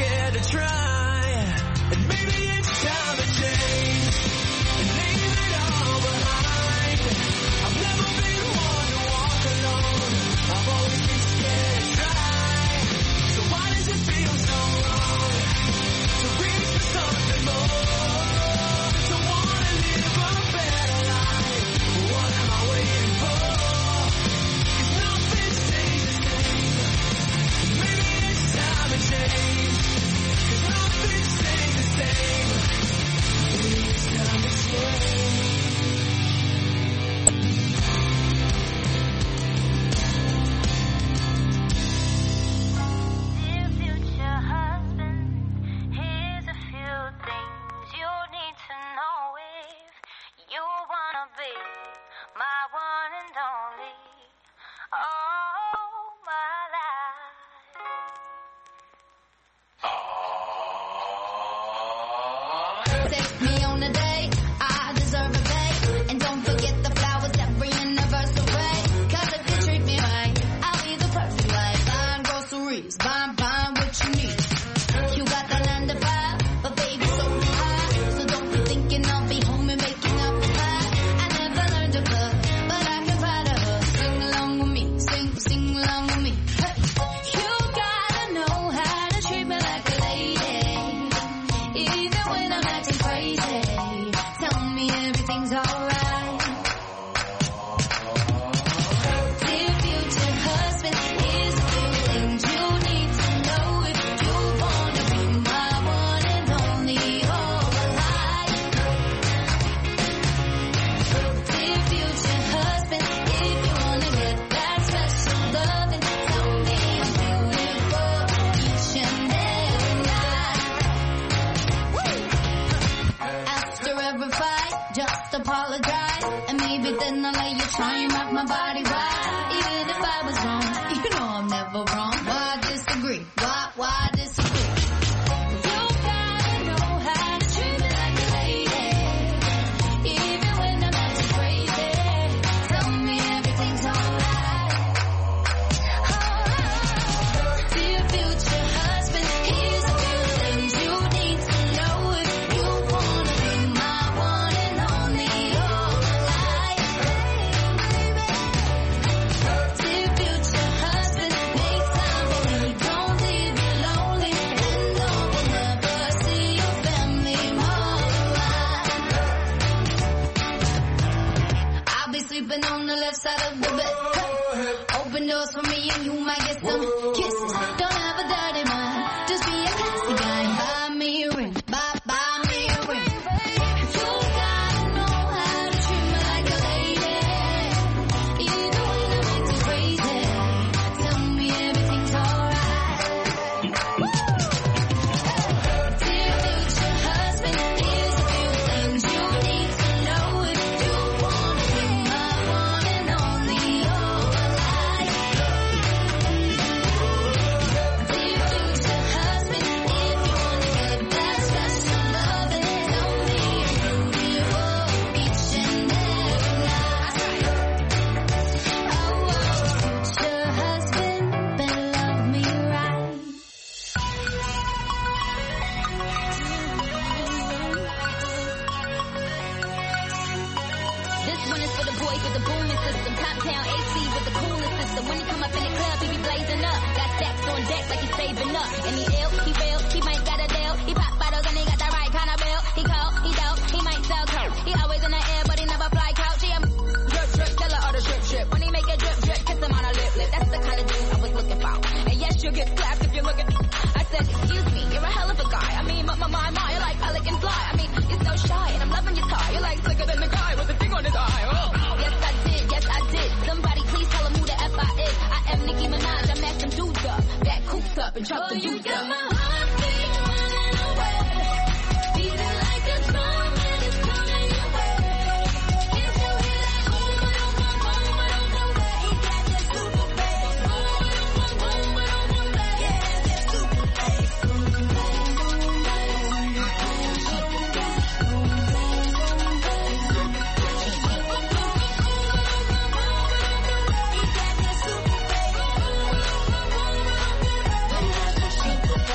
scared to try. And maybe it's time to change and leave it all behind. I've never been one to walk alone. I've always been scared to try. So why does it feel so wrong to reach for something more? To wanna live a better life. What am I waiting for? 'Cause nothing stays the same. Maybe it's time to change. 'Cause nothing stays the same. Maybe it's time to change. Dear future husband, here's a few things you need to know if you wanna be my one and only. All my life. Take me on a date, I deserve a date. And don't forget the flowers every anniversary. 'Cause if you treat me right, I'll be the perfect wife. Buying groceries, buying what you need. You got the 9 to 5, but baby so high. So don't be thinking I'll be home and making up a pie. I never learned to cook, but I can find a hook. Sing along with me, sing along with me. Hey. You gotta know how to treat me like a lady. Even when I'm acting crazy, tell me everything's alright. Dear future husband, here's a few things you need to know if you wanna be my one and only all my life. Dear future husband, if you wanna get that special loving, tell me I'm beautiful each and every night. After every fight, just apologize, and maybe then I'll let you try and rock my body right. Even if I was wrong, you know I'm never wrong. Why disagree? Why disagree? You gotta know how to treat me like a lady. Even when I'm acting crazy, tell me everything's alright. Dear future husband, here's a few things you need to know if you wanna be my one and only all my life. Dear future husband, make time for me, don't leave me lonely, and don't never see your family more than mine. I'll be sleeping on the left side of the bed. Open doors for me and you might get some kisses. Don't have a dirty mind, just be a classy guy. Buy me a ring, buy me a ring. You gotta know how to treat me like a lady. Even when I'm acting crazy, tell me everything's alright. Dear future husband, here's a few things you need to know if you wanna be my one and only all my life. Dear future husband, if you wanna get that special loving, tell me I'm beautiful each and every night. Oh, future husband, better love me right. This one is for the boys with the booming system. Top town AC with the coolest system. When he come up in the club, he be blazing up. Got stacks on deck like he's saving up. And he ill, he real, he might got a deal. He pop bottles and he got the right kind of bill. He cold, he dope, he might sell coke. He always in the air, but he never fly couch. He a drip, tell her all the drip. When he make it drip, kiss him on a lip. That's the kind of dude I was looking for. And yes, you'll get slapped if you're looking. I said, excuse me, you're a hell of a guy. I mean, my, you're like pelican fly. I mean, you're so shy and I'm loving your tie. You're like slicker than the guy with the thing on his eye. Oh. Yes I did. Somebody please tell him who the F I is. I am Nicki Minaj, I mash them dudes up. Back coops up and chop the You dudes got up. my heartbeat running away, beating like a drum and it's coming your way. Can't you hear that? Boom, boom, boom, boom, boom, boom, boom. He got that super bass. Boom, boom, boom, boom, boom, boom, boom. Yeah, that super bass. Boom, boom, boom, boom, He got that super bass.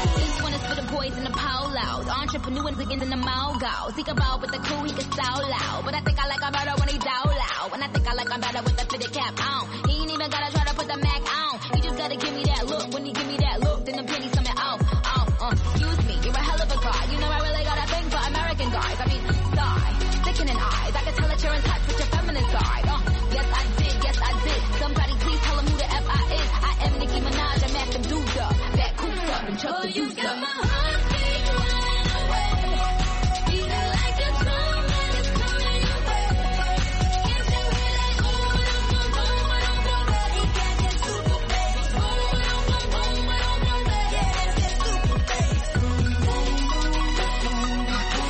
Put new ones again in the mogul. Seek a ball with the cool, he can so loud. But I think I like him better when he down loud. And I think I like him better with the fitted cap on. He ain't even gotta try to put the Mac on. He just gotta give me that look. When he give me that look, then the pennies coming off. Excuse me, you're a hell of a guy. You know I really got a thing for American guys. I mean, sigh, sickening eyes. I can tell that you're in touch with your feminine side. Yes I did. Somebody please tell him who the F I is. I am Nicki Minaj, I'm at them dudes up. That coops up and chuck the You deuce got up. my heartbeat running away. Beating like a drum and it's coming your way. Can't you hear that? Boom, boom, boom, boom, boom, boom. He got that super bass. Boom, boom, boom, boom, boom, boom, boom. Yeah, that's that super bass. Boom, boom, boom, boom,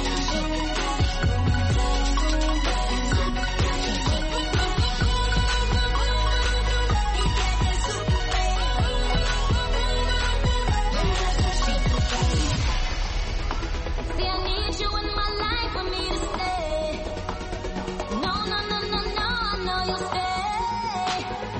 See, I need you in my life for me to stay. No, I know you'll stay.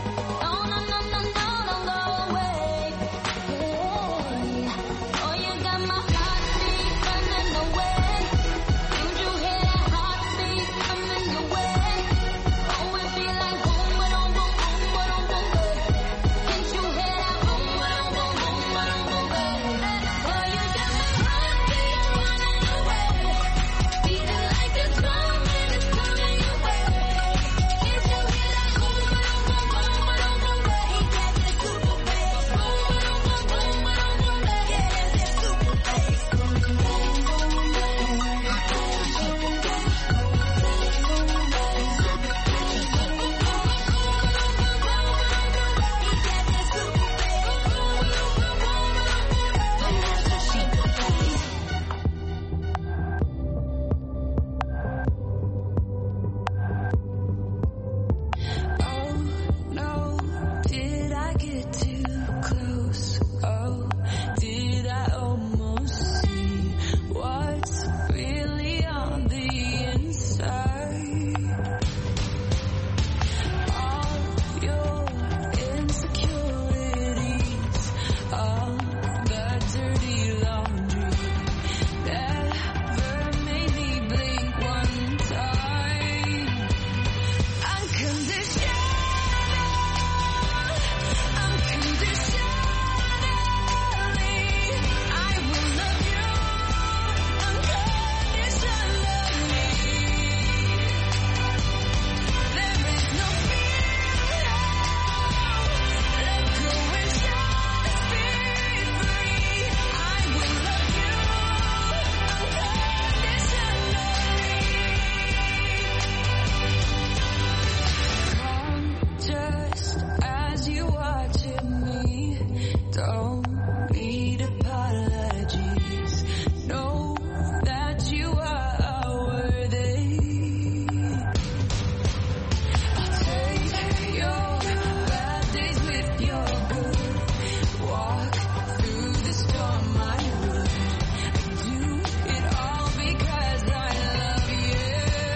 No, don't go away. Hey. Oh, you got my heartbeat running away. Don't you hear that heartbeat coming your way? Oh, it feel like boom, ba-dum, boom, boom, ba-dum, boom, boom. Can't you hear that boom, ba-dum, boom, boom, ba-dum, boom, boom? oh, you got my heartbeat running away. Beating like a drum and it's coming your way. Can't you hear that? Boom, boom, boom, boom, boom, boom, boom. He got that super bass. Boom, boom, boom, boom, boom, boom, boom. Yeah, that's that super bass. Boom, boom, boom, boom, Oh no, did I get too close? Oh, did I almost see what's really on the inside? All your insecurities, all the dirty laundry, never made me blink one time. Unconditional, unconditionally, I will love you unconditionally. There is no fear now. Let go and just be free. I will love you unconditionally. Come just as you watching me. Don't need apologies. Know that you are worthy. I'll take your bad days with your good. Walk through the storm, I would. I do it all because I love you.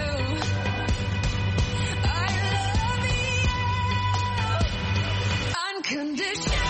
I love you unconditionally.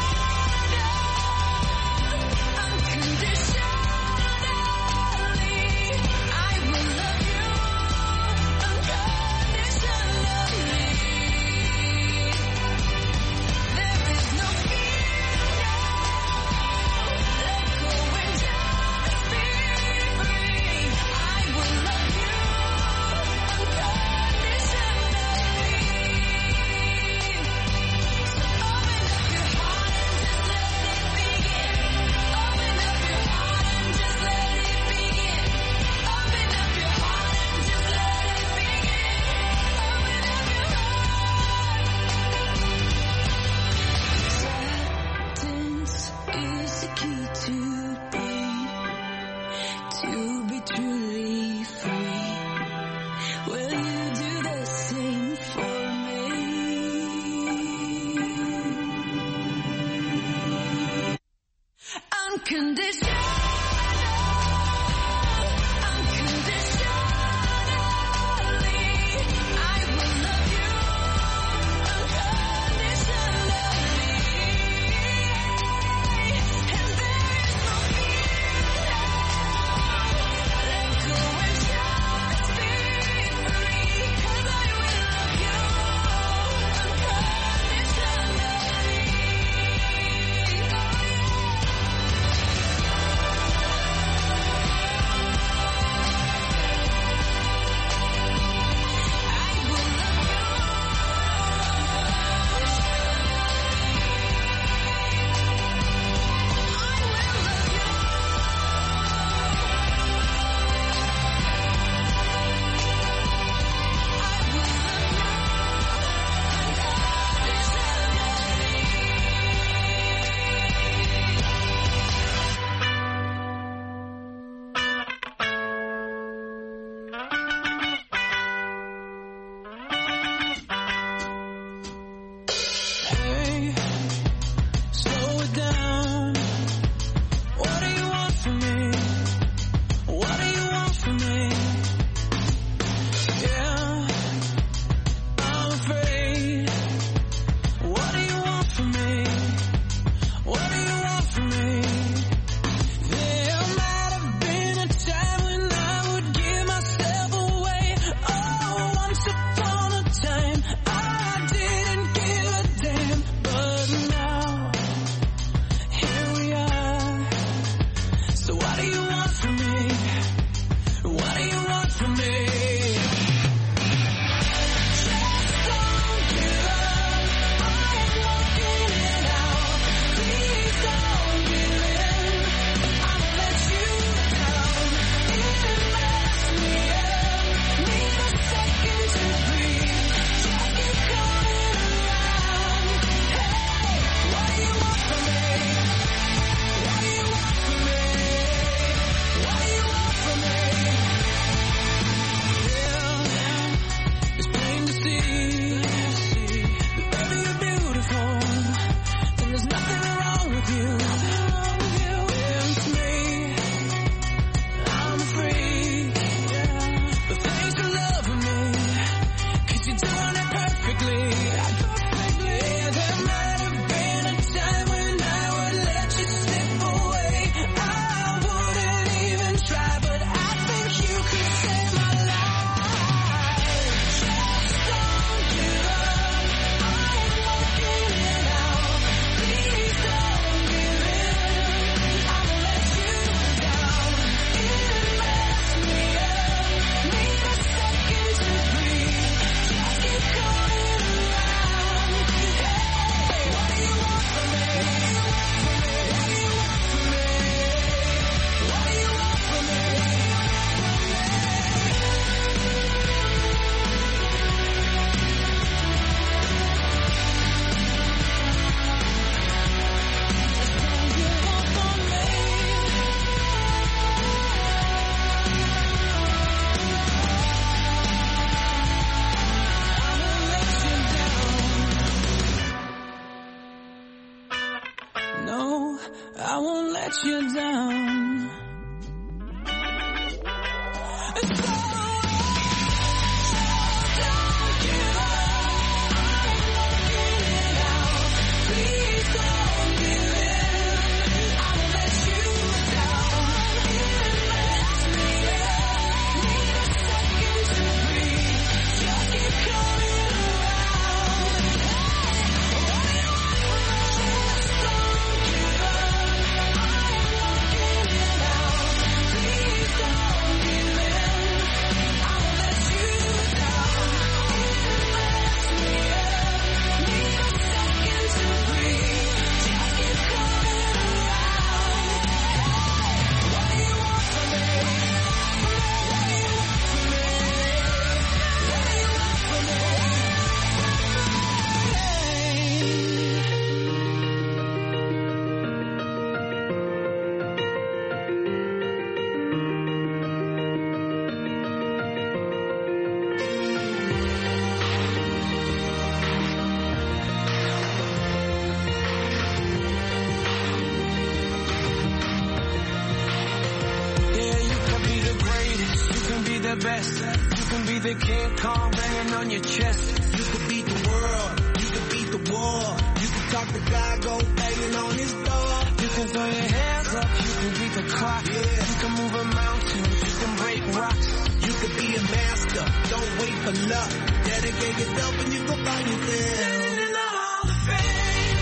best. You can be the King Kong banging on your chest. You could beat the world, you could beat the war. You can talk to God, go banging on his door. You can throw your hands up, you can beat the clock. Yeah. You can move a mountain, you can break rocks. You could be a master, don't wait for luck. Dedicate yourself and you can find yourself. In the Hall of Fame.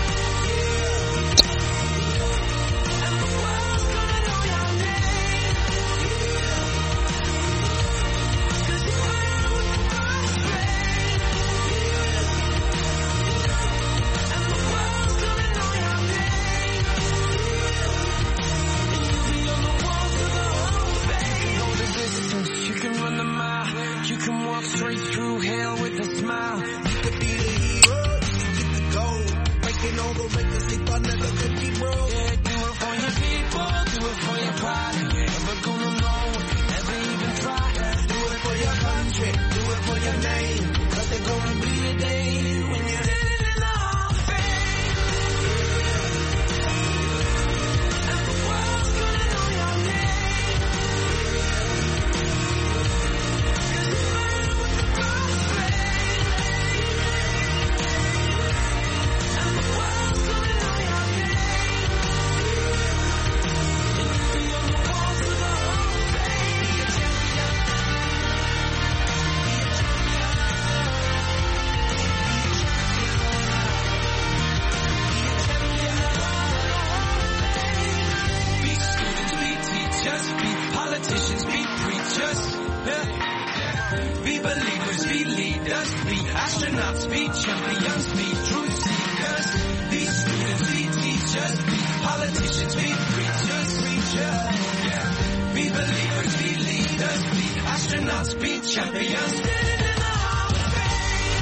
And the world's gonna know your name. 'Cause you ran with the first flame. And the world's gonna know your name. And you'll be on the walls of the Hall of Fame. Know the distance, you can run the mile. You can walk straight through hell with a smile. You could be the hero, you can get the gold. Breaking all the records, sleep under the cookie, bro. Yeah, do it for your people, do it for your pride. You ain't never gonna know, never even try. Do it for your country, do it for your name. 'Cause there's gonna be a day when you're Living in the Hall of Fame. And the world's gonna know your name. 'Cause you ran with the first flame. And the world's gonna know your name. And you'll be on the walls of the Hall of Fame. Be a champion. Be students, be teachers, be politicians, be preachers. Yeah. Be believers, be leaders, be astronauts, be champions, be truth seekers. Be students, be teachers, be politicians, be preachers. Yeah. Be believers, be leaders, be astronauts, be champions. Living in the Hall of Fame.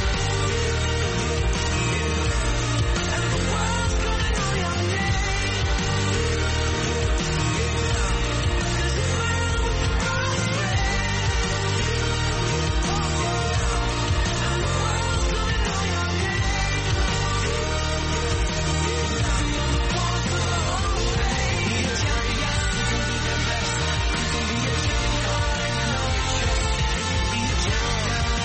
And the world's gonna know your name. 'Cause you ran with the first flame. And the world's gonna know your name. Be on the walls of the Hall of Fame. Be a champion, you can be the best. You can be a champion, and you know your chest. Be a champion.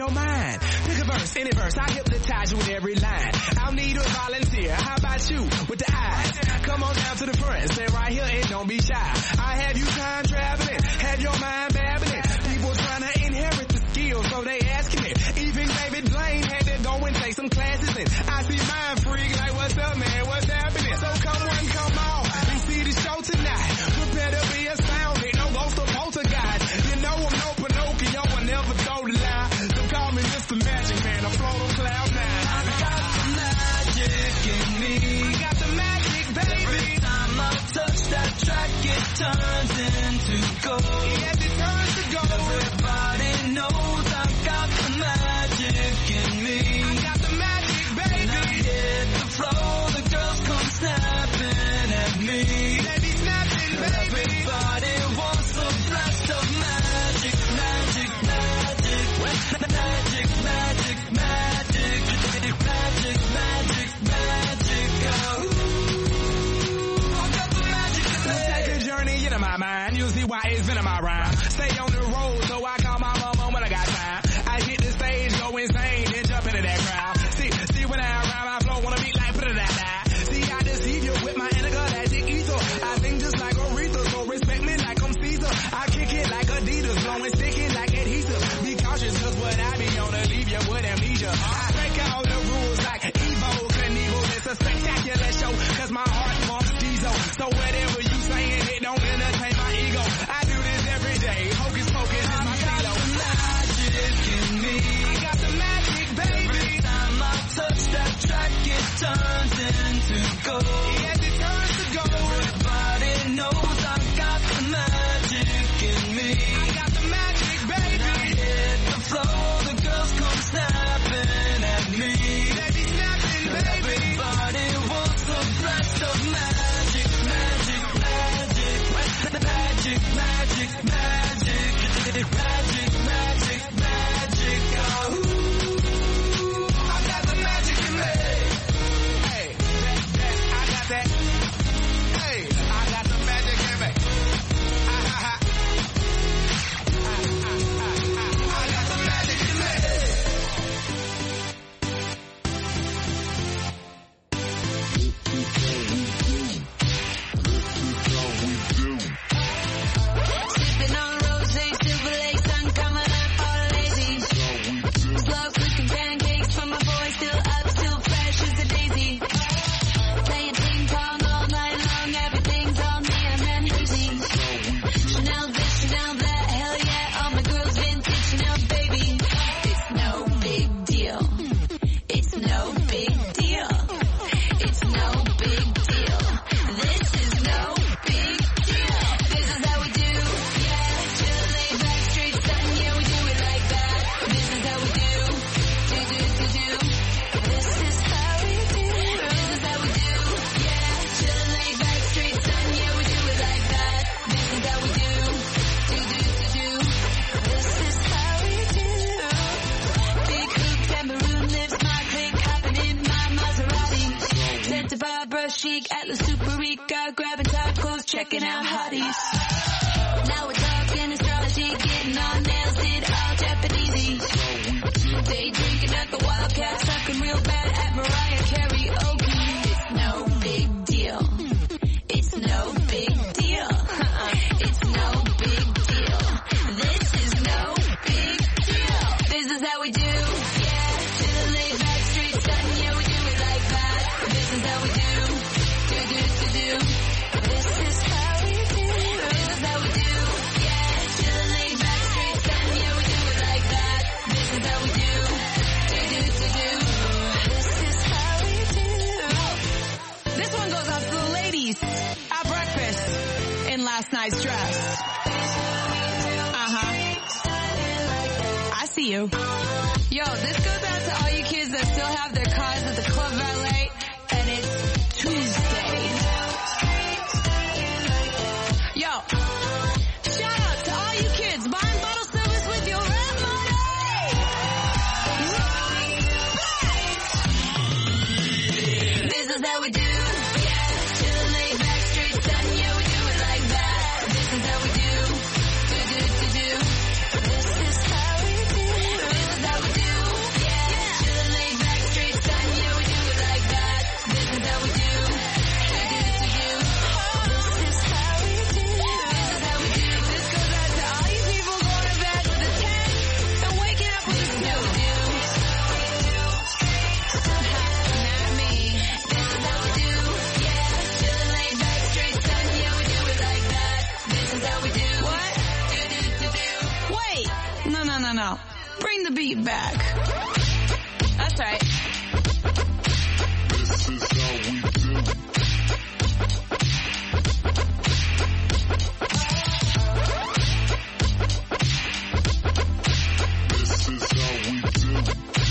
your mind. Pick a verse, any verse, I hypnotize you with every line. I'll need a volunteer. How about you with the eyes? Come on down to the front, stay right here and don't be shy. I have you time traveling, have your mind babbling. People trying to inherit the skills, so they asking it. Even David Blaine had to go and take some classes in. I see Mind Freak like, what's up, man? What's happening? So come on, come on, and see the show tonight. Prepare to be astounded, no ghost or poltergeist. You know I'm no Pinocchio, I never told a lie. So call me Mr. Magic Man, I float on cloud nine. I got the magic in me. I got the magic, baby. Every time I touch that track, it turns into gold. Yes, it turns to gold. Everybody knows I got the magic in me. I got the magic, baby. When I hit the floor, the girls come snapping at me. They be snapping, baby. Everybody wants a blast of magic, magic, magic, magic, magic, magic, magic, magic, magic. Oh, I got the magic. Let's take a journey into my mind. You'll see why it's been in my rhyme. Stay on the road, so I call my mama when I got time. I hit the stage, go insane, then jump into that crowd. See when I rhyme, I flow on a beat like put-a-da-da. See, I deceive you with my intergalactic ether. I sing just like Aretha, so respect me like I'm Caesar. I kick it like Adidas, blowing sticky like adhesive. Be cautious, cause what I be on to leave you with amnesia. I break all the rules like Evo Knievel. It's a spectacular show, cause my heart pumps diesel. So whatever you saying, it don't entertain my ego. I do this every day, hocus pocus is my stilo. Magic in me. I got the magic, baby. Every time I touch that track, it turns into gold. Yes, it turns to gold. Everybody knows I got the magic in me. I got the magic, baby. When I hit the floor, the girls come snapping at me. They be snapping, baby. Everybody wants a blast of magic, magic, magic, magic, magic, magic, magic, magic, magic. Oh, I got the magic in me. Hey, I got that. Hey, I got the magic in me. I got the magic in me. Sipping on rosé, Silver Lake, sun coming up all lazy. Slow cooking pancakes from my boy, still up, still fresh as a daisy. Playing ping pong all night long, everything's on me, I'm then hazy. Chanel this, Chanel that, hell yeah, all my girls vintage Chanel, baby. It's no big deal. It's no big deal. It's no big deal. This is no big deal. This is how we do, yeah. Chill, lay back, straight sun, yeah, we do it like that. This is how we do. This is how we do. This is how we do, yeah. Chill, lay back, straight sun, yeah, we do it like that. This is how we do. This is how we do. Big hoop, tambourine lips, my click, hopping in my Maserati. Santa Barbara chic, Atlas Super Rica, grabbing top clothes, checking out hotties. Now we're talking astrology, getting on nails, did all Japanesey. Day drinking at the Wildcat, sucking real bad at Mariah Karaoke. It's no big deal. It's no big deal. It's no big deal. This is no big deal. This is how we do. Yeah, chill, lay back, straight sun. Yeah, we do it like that. This is how we do. This is how we do. This is how we do. Yeah, chill, lay back, straight sun. Yeah, we do it like that. This is how we do. This is how we do. This one goes out to the ladies at breakfast in last night's dress. I see you. Yo, this goes out to all you kids that still have their cars at the Club Valet, and it's Tuesday. Yo, shout out to all you kids buying bottle service with your rent money. This is how we do. Yeah, chill, lay back, straight sun. Yeah, we do it like that. This is how we do. This is how we do. This is how we do. bring the beat back. That's right. This is how we do. This is how we do.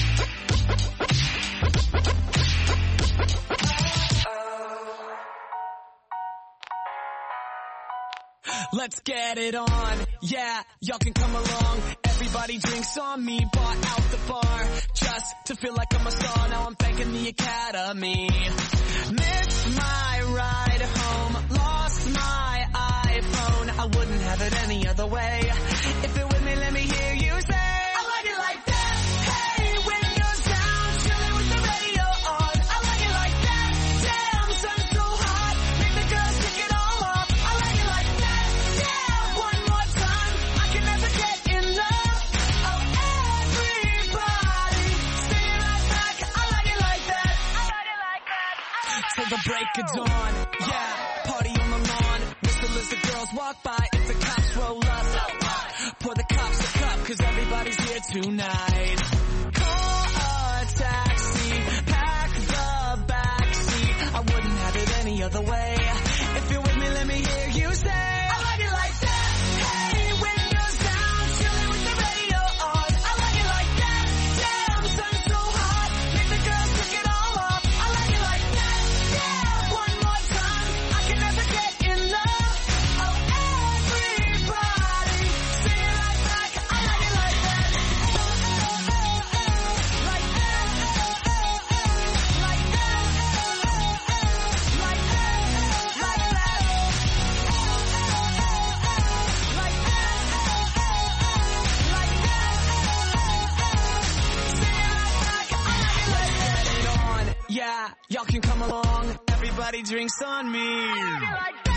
Let's get it on, yeah, y'all can come along. Everybody drinks on me, bought out the bar, just to feel like I'm a star. Now I'm thanking the academy. Missed my ride home, lost my iPhone. I wouldn't have it any other way. If you're with me, let me hear you say, I like it like that. Hey, windows down, chilling with the radio on. I like it like that. Damn, sun's so hot, make the girls kick it all off. I like it like that. Yeah, one more time, I can never get enough. Oh, everybody, sing it right back. I like it like that. I like it like that. Till the break of dawn, yeah, party on the lawn. Whistle as the girls walk by, if the cops roll up, pour the cops a cup, cause everybody's here tonight. Call a taxi, pack the backseat. I wouldn't have it any other way. If you're with me, let me hear you say, I like it like that. Hey, windows down, chilling with the radio on. I like it like that. Damn, sun's so hot, make the girls kick it all off. I like it like that. Yeah, one more time, I can never get enough. Oh, everybody, sing it right back. I like it like that. Like that. Like that. Like that. Like that. Like that. Like that. Sing it right back. I like it like that. Get it on, yeah, y'all can come along. Everybody drinks on me. I like it like that.